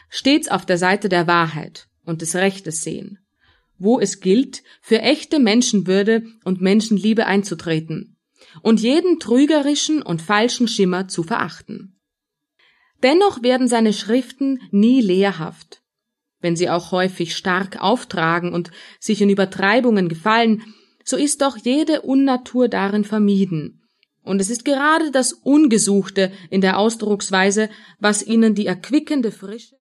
stets auf der Seite der Wahrheit und des Rechtes sehen, wo es gilt, für echte Menschenwürde und Menschenliebe einzutreten und jeden trügerischen und falschen Schimmer zu verachten. Dennoch werden seine Schriften nie lehrhaft. Wenn sie auch häufig stark auftragen und sich in Übertreibungen gefallen, so ist doch jede Unnatur darin vermieden. Und es ist gerade das Ungesuchte in der Ausdrucksweise, was ihnen die erquickende Frische